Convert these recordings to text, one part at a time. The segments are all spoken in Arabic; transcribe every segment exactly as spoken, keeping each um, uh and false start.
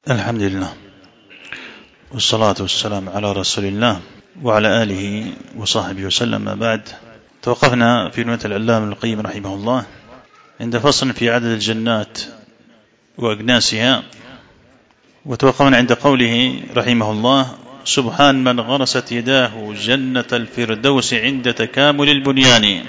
الحمد لله والصلاة والسلام على رسول الله وعلى آله وصحبه وسلم. ما بعد، توقفنا في نونة العلامة ابن القيم رحمه الله عند فصل في عدد الجنات وأجناسها، وتوقفنا عند قوله رحمه الله: سبحان من غرست يداه جنة الفردوس عند تكامل البنيان،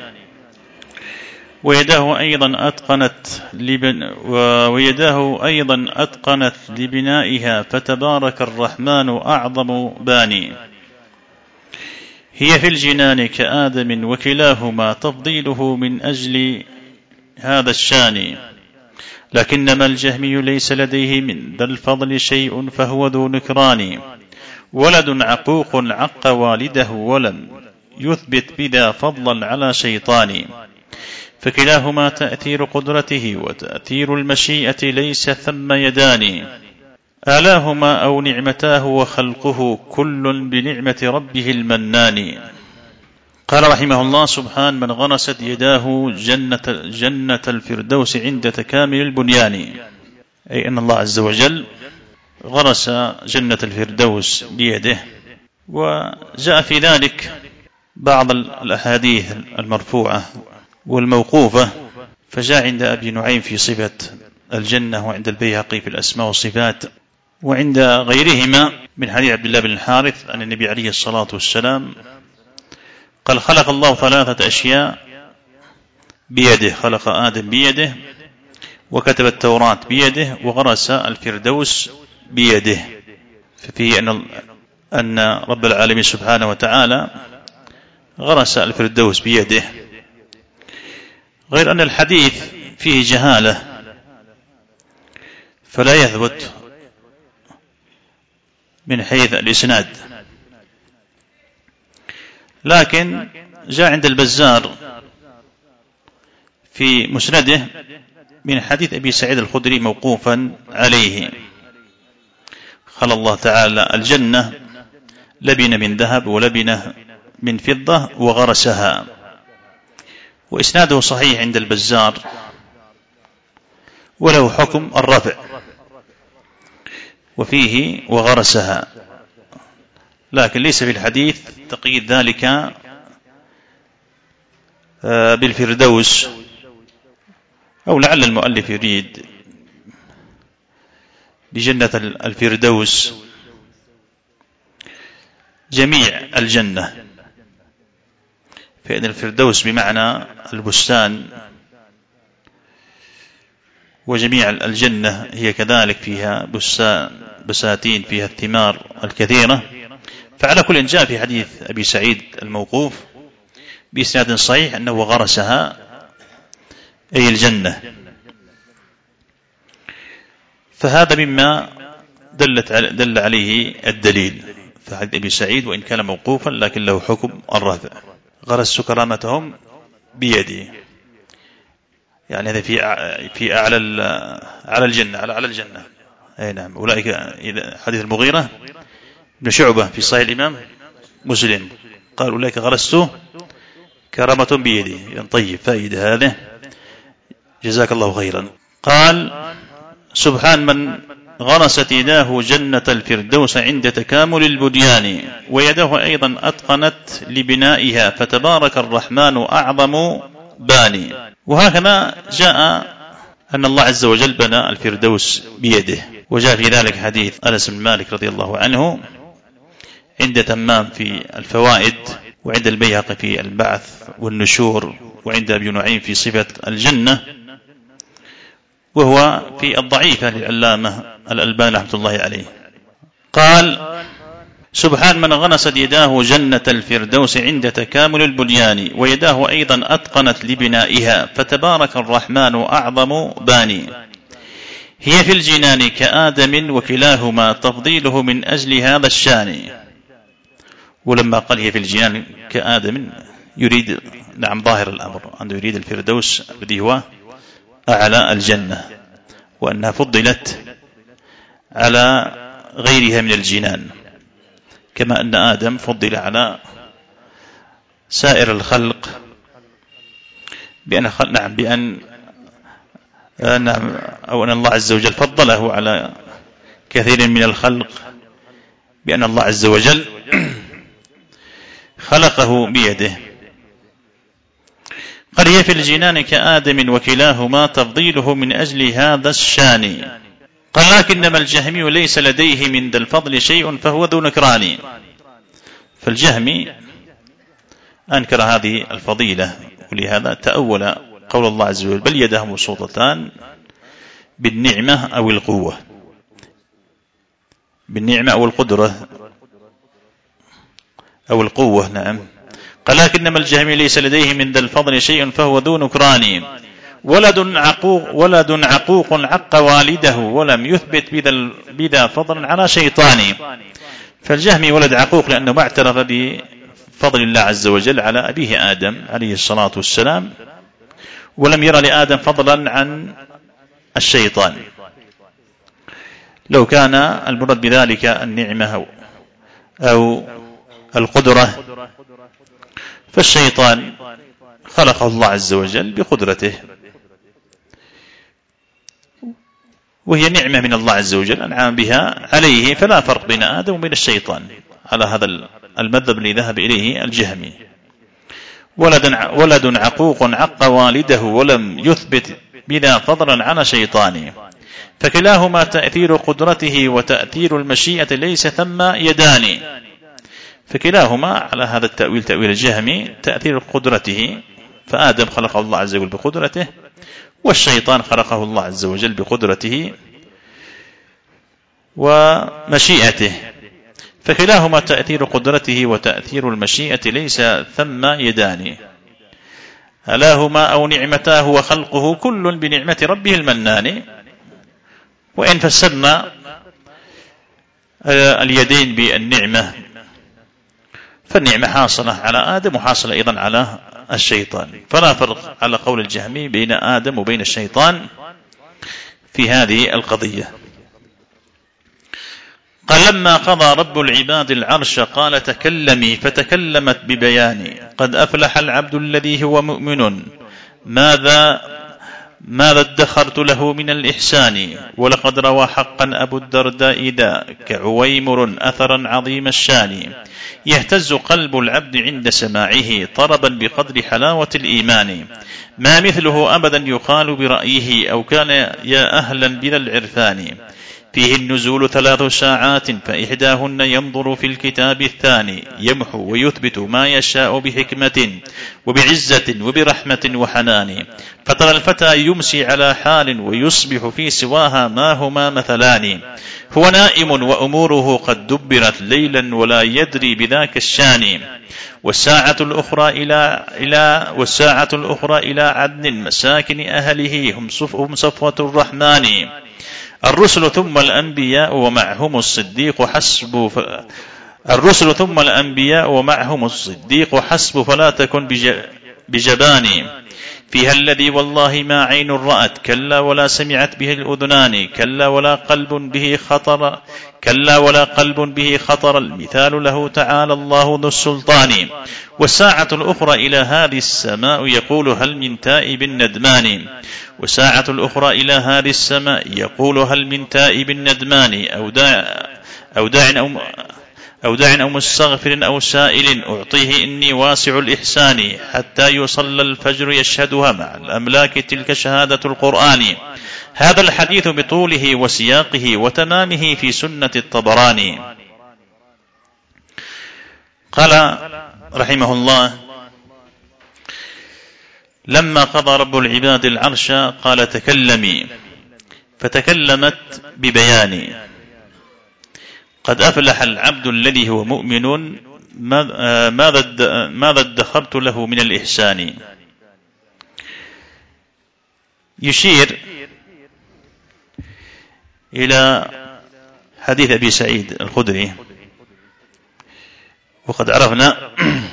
ويداه أيضا أتقنت لبن ويداه أيضا أتقنت لبنائها، فتبارك الرحمن أعظم باني. هي في الجنان كآدم، وكلاهما تفضيله من أجل هذا الشان. لكنما الجهمي ليس لديه من ذا الفضل شيء، فهو ذو نكران. ولد عقوق عق والده، ولم يثبت بذا فضلا على شيطان. فكلاهما تأثير قدرته وتأثير المشيئة، ليس ثم يدان. آلاهما أو نعمتاه وخلقه، كل بنعمة ربه المنان. قال رحمه الله: سبحان من غرست يداه جنة, جنة الفردوس عند تكامل البنيان، أي أن الله عز وجل غرس جنة الفردوس بيده. وجاء في ذلك بعض الأحاديث المرفوعة والموقوفة، فجاء عند أبي نعيم في صفة الجنة، وعند البيهقي في الأسماء والصفات، وعند غيرهما من حديث عبد الله بن الحارث أن النبي عليه الصلاة والسلام قال: خلق الله ثلاثة أشياء بيده: خلق آدم بيده، وكتب التوراة بيده، وغرس الفردوس بيده. ففيه أن أن رب العالمين سبحانه وتعالى غرس الفردوس بيده. غير أن الحديث فيه جهالة، فلا يثبت من حيث الإسناد، لكن جاء عند البزار في مسنده من حديث أبي سعيد الخدري موقوفا عليه: خلق الله تعالى الجنة، لبن من ذهب ولبن من فضة وغرسها. وإسناده صحيح عند البزار، وله حكم الرفع، وفيه وغرسها، لكن ليس في الحديث تقييد ذلك بالفردوس، أو لعل المؤلف يريد بجنة الفردوس جميع الجنة، فإن الفردوس بمعنى البستان، وجميع الجنة هي كذلك فيها بساتين، فيها الثمار الكثيرة. فعلى كل جاء في حديث أبي سعيد الموقوف بإسناد صحيح أنه غرسها، أي الجنة. فهذا مما دلت دل عليه الدليل في حديث أبي سعيد، وإن كان موقوفا لكن له حكم الرفع: غرست كرامتهم بيدي، يعني هذا في في أعلى على الجنة على على الجنة. أي نعم. أولئك حديث المغيرة بن شعبة في صحيح الإمام مسلم، قال: أولئك غرست كرامة بيدي. طيب، فائدة هذه، جزاك الله خيرا. قال: سبحان من غرست يداه جنة الفردوس عند تكامل البنيان، ويده أيضا أتقنت لبنائها، فتبارك الرحمن أعظم باني. وهكذا جاء أن الله عز وجل بنى الفردوس بيده، وجاء في ذلك حديث أنس بن مالك رضي الله عنه عند تمام في الفوائد، وعند البيهقي في البعث والنشور، وعند أبي نعيم في صفة الجنة، وهو في الضعيفة للعلامة الألباني رحمة الله عليه. قال: سبحان من غرست يداه جنة الفردوس عند تكامل البنيان، ويداه أيضا أتقنت لبنائها، فتبارك الرحمن أعظم باني. هي في الجنان كآدم، وكلاهما تفضيله من أجل هذا الشان. ولما قال هي في الجنان كآدم يريد نعم ظاهر الأمر أنه يريد الفردوس الذي هو أعلى الجنة، وأنها فضلت على غيرها من الجنان، كما أن آدم فضل على سائر الخلق بأن نعم بأن نعم أو أن الله عز وجل فضله على كثير من الخلق بأن الله عز وجل خلقه بيده. قال هي في الجنان كآدم وكلاهما تفضيله من أجل هذا الشان. قال لكنما الجهمي ليس لديه من ذا الفضل شيء فهو ذو نكران. فالجهمي أنكر هذه الفضيلة، ولهذا تأول قول الله عز وجل بل يداه مبسوطتان بالنعمة أو القوة، بالنعمة أو القدرة أو القوة. نعم. قال لكنما الجهمي ليس لديه من ذا الفضل شيء فهو ذو نكران. ولد عقوق ولد عقوق عق والده ولم يثبت بذا, بذا فضل على شيطان. فالجهمي ولد عقوق لأنه ما اعترف بفضل الله عز وجل على أبيه آدم عليه الصلاة والسلام، ولم يرى لآدم فضلا عن الشيطان. لو كان المراد بذلك النعمة أو القدرة فالشيطان خلقه الله عز وجل بقدرته، وهي نعمة من الله عز وجل أنعم بها عليه، فلا فرق بين آدم وبين الشيطان على هذا المذهب الذي ذهب إليه الجهمي. ولد ولد عقوق عق والده ولم يثبت بذا فضلا عن شيطان. فكلاهما تأثير قدرته وتأثير المشيئة ليس ثم يدان. فكلاهما على هذا التأويل تأويل الجهمي تأثير قدرته، فآدم خلقه الله عز وجل بقدرته، والشيطان خلقه الله عز وجل بقدرته ومشيئته. فكلاهما تأثير قدرته وتأثير المشيئة ليس ثم يدان. ألاهما أو نعمتاه وخلقه كل بنعمة ربه المنان. وإن فسرنا اليدين بالنعمة فالنعمة حاصلة على آدم وحاصلة أيضا على الشيطان، فلا فرق على قول الجهمي بين آدم وبين الشيطان في هذه القضية. قال لما قضى رب العباد العرش قال تكلمي فتكلمت ببياني. قد أفلح العبد الذي هو مؤمن ماذا ماذا ادخرت له من الإحسان. ولقد روى حقا أبو الدرداء ذاك عويمر أثرا عظيم الشان. يهتز قلب العبد عند سماعه طربا بقدر حلاوة الإيمان. ما مثله أبدا يقال برأيه أو كان يا أهلا بذا العرفان. فيه النزول ثلاث ساعات فإحداهن ينظر في الكتاب الثاني يمحو ويثبت ما يشاء بحكمة وبعزة وبرحمة وحنان. فترى الفتى يمسي على حال ويصبح في سواها ما هما مثلان. هو نائم وأموره قد دبرت ليلا ولا يدري بذاك الشان. والساعة الأخرى إلى إلى والساعة الأخرى إلى عدن مساكن أهله هم صفوة الرحمن. الرسل ثم الأنبياء ومعهم الصديق حسب ف... الرسل ثم الأنبياء ومعهم الصديق حسب فلا تكن بج... بجبان. فيها الذي والله ما عين رأت كلا ولا سمعت به الأذنان. كلا ولا قلب به خطر كلا ولا قلب به خطر المثال له تعالى الله ذو السلطان. والساعة الأخرى إلى هذه السماء يقول هل من تائب ندمان. وساعة الأخرى إلى هذه السماء يقول هل من تائب ندمان. أو داع أو داع أو أو داع أو مستغفر أو سائل أعطيه إني واسع الإحسان. حتى يصلى الفجر يشهدها مع الأملاك تلك شهادة القرآن. هذا الحديث بطوله وسياقه وتمامه في سنة الطبراني. قال رحمه الله لما قضى رب العباد العرش قال تكلمي فتكلمت ببيان. قد أفلح العبد الذي هو مؤمن ماذا ادخرت له من الإحسان. يشير إلى حديث أبي سعيد الخدري، وقد عرفنا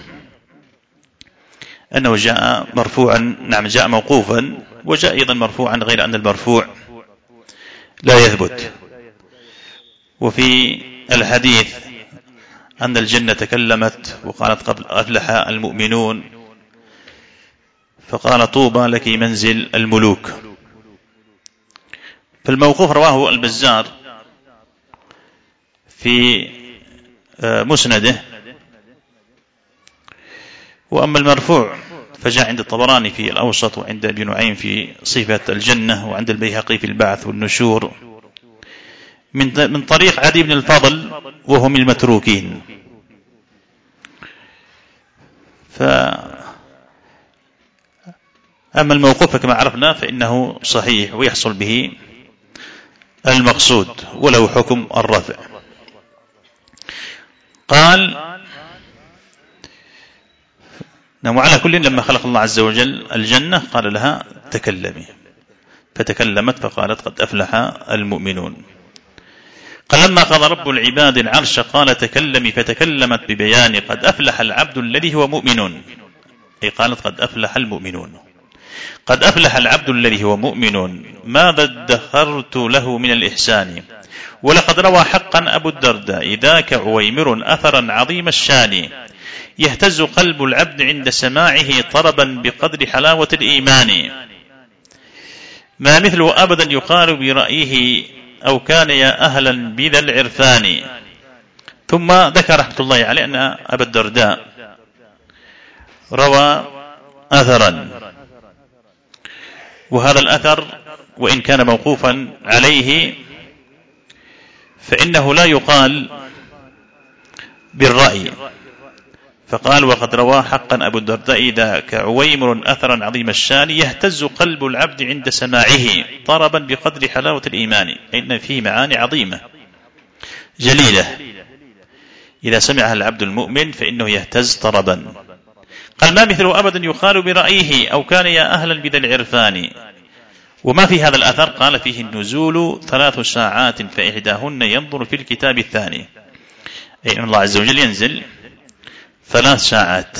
أنه جاء مرفوعا، نعم جاء موقوفا وجاء أيضا مرفوعا غير أن المرفوع لا يثبت. وفي الحديث أن الجنة تكلمت وقالت قبل أفلح المؤمنون، فقال طوبى لك منزل الملوك. فالموقوف رواه البزار في مسنده. وأما المرفوع فجاء عند الطبراني في الأوسط، وعند ابن نعيم في صفة الجنة، وعند البيهقي في البعث والنشور من من طريق عدي بن الفضل وهم المتروكين. فأما الموقوف كما عرفنا فإنه صحيح ويحصل به المقصود وله حكم الرفع. قال نعم. وعلى كل لما خلق الله عز وجل الجنة قال لها تكلمي، فتكلمت فقالت قد أفلح المؤمنون. قال لما قضى رب العباد العرش قال تكلمي، فتكلمت ببيان قد أفلح العبد الذي هو مؤمن، أي قالت قد أفلح المؤمنون. قد أفلح العبد الذي هو مؤمن ماذا ادخرت له من الإحسان. ولقد روى حقا أبو الدرداء ذاك عويمر أثرا عظيم الشان، يهتز قلب العبد عند سماعه طربا بقدر حلاوة الإيمان. ما مثله أبدا يقال برأيه أو كان يا أهلا بذا العرفان. ثم ذكر رحمة الله عليه أن أبا الدرداء روى أثرا، وهذا الأثر وإن كان موقوفا عليه فإنه لا يقال بالرأي. فقال وقد روى حقا أبو الدرداء ذاك عويمر أثرا عظيم الشان، يهتز قلب العبد عند سماعه طربا بقدر حلاوة الإيمان. إن فيه معاني عظيمة جليلة إذا سمعها العبد المؤمن فإنه يهتز طربا. قال ما مثله أبدا يقال برأيه أو كان يا أهلا بذا العرفان. وما في هذا الأثر قال فيه النزول ثلاث ساعات فإحداهن ينظر في الكتاب الثاني، أي أن الله عز وجل ينزل ثلاث ساعات.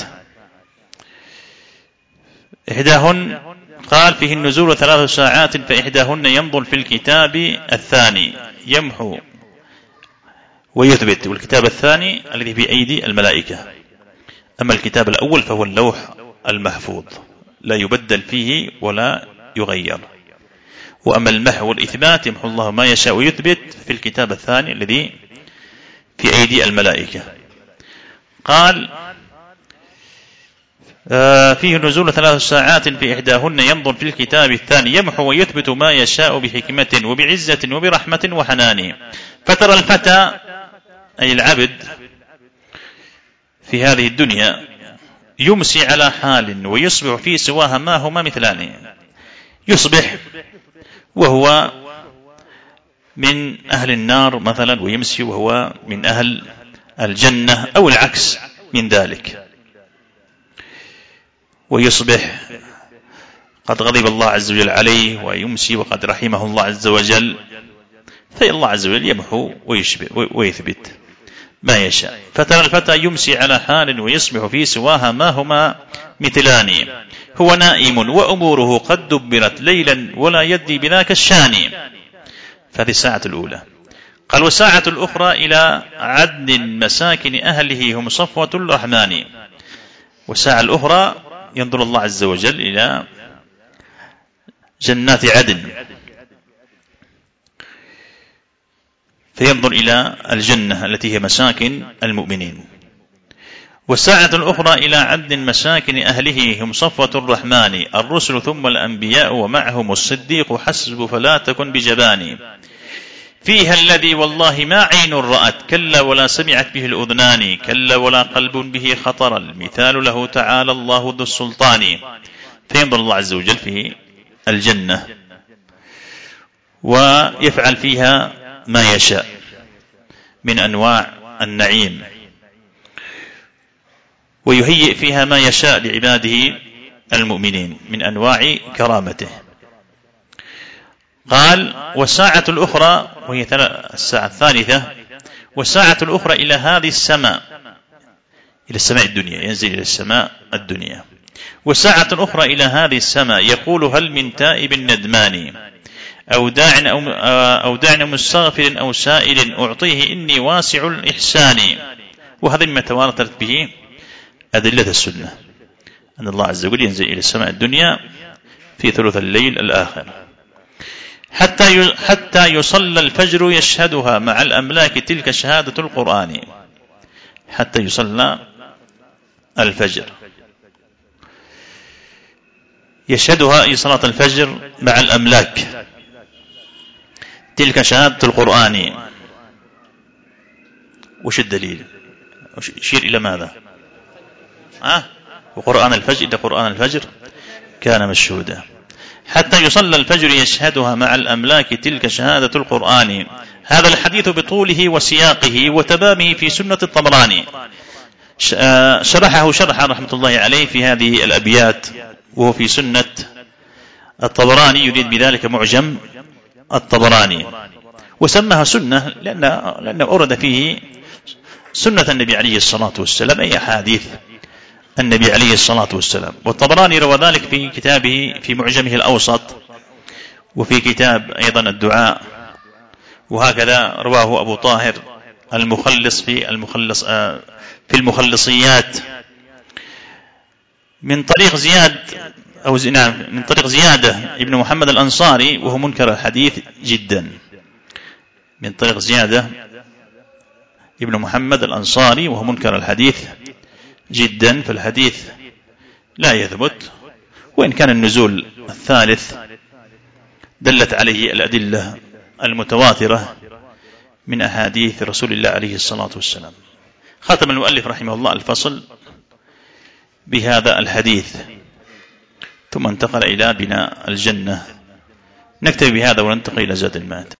إحداهن قال فيه النزول ثلاث ساعات فإحداهن ينظر في الكتاب الثاني يمحو ويثبت، والكتاب الثاني الذي في أيدي الملائكة. أما الكتاب الأول فهو اللوح المحفوظ لا يبدل فيه ولا يغير. وأما المحو والإثبات يمحو الله ما يشاء ويثبت في الكتاب الثاني الذي في أيدي الملائكة. قال آه فيه نزول ثلاث ساعات في إحداهن ينظر في الكتاب الثاني يمحو ويثبت ما يشاء بحكمة وبعزة وبرحمة وحنان. فترى الفتى أي العبد في هذه الدنيا يمسي على حال ويصبح في سواها ما هما مثلان. يصبح وهو من أهل النار مثلا، ويمسي وهو من أهل الجنة، أو العكس من ذلك. ويصبح قد غضب الله عز وجل عليه، ويمسي وقد رحمه الله عز وجل. فالله عز وجل يمحو ويثبت ما يشاء. فترى الفتى يمسي على حال ويصبح في سواها ما هما مثلان. هو نائم وأموره قد دبرت ليلا ولا يدري بذاك الشان. فهذه الساعة الأولى. قال والساعة الأخرى إلى عدن مساكن أهله هم صفوة الرحمن. والساعة الأخرى ينظر الله عز وجل إلى جنات عدن، فينظر إلى الجنة التي هي مساكن المؤمنين. والساعة الأخرى إلى عدن مساكن أهله هم صفوة الرحمن، الرسل ثم الأنبياء ومعهم الصديق حسب فلا تكن بجبان. فيها الذي والله ما عين رأت كلا ولا سمعت به الأذنان، كلا ولا قلب به خطر المثال له تعالى الله ذو السلطان. فينظر الله عز وجل في الجنة ويفعل فيها ما يشاء من أنواع النعيم، ويهيئ فيها ما يشاء لعباده المؤمنين من أنواع كرامته. قال والساعة الأخرى وهي الساعة الثالثة، والساعة الأخرى إلى هذه السماء، إلى السماء الدنيا، ينزل إلى السماء الدنيا. والساعة الأخرى إلى هذه السماء يقول هل من تائب ندمان أو داع أو, أو داع مستغفر أو سائل أعطيه إني واسع الإحسان. وهذا مما تواترت به أدلة السنة، أن الله عز وجل ينزل إلى السماء الدنيا في ثلث الليل الآخر. حتى حتى يصلى الفجر يشهدها مع الأملاك تلك شهادة القرآن. حتى يصلى الفجر يشهدها أي صلاة الفجر مع الأملاك تلك شهادة القرآن. وش الدليل؟ يشير إلى ماذا؟ أه؟ وقرآن الفجر إذا قرآن الفجر كان مشهودا. حتى يصلى الفجر يشهدها مع الأملاك تلك شهادة القرآن. هذا الحديث بطوله وسياقه وتمامه في سنة الطبراني، شرحه شرحا رحمة الله عليه في هذه الأبيات، وهو في سنة الطبراني، يريد بذلك معجم الطبراني، وسمها سنة لأن لأنه أورد فيه سنة النبي عليه الصلاة والسلام، أي أحاديث النبي عليه الصلاة والسلام. والطبراني روى ذلك في كتابه في معجمه الأوسط، وفي كتاب أيضا الدعاء، وهكذا رواه أبو طاهر المخلص في المخلص في المخلصيات من طريق زياد أو نعم من طريق زيادة ابن محمد الأنصاري، وهو منكر الحديث جدا. من طريق زيادة ابن محمد الأنصاري وهو منكر الحديث جدا، فالحديث لا يثبت، وإن كان النزول الثالث دلت عليه الأدلة المتواترة من أحاديث رسول الله عليه الصلاة والسلام. ختم المؤلف رحمه الله الفصل بهذا الحديث، ثم انتقل إلى بناء الجنة. نكتفي بهذا وننتقل إلى زاد المعاد.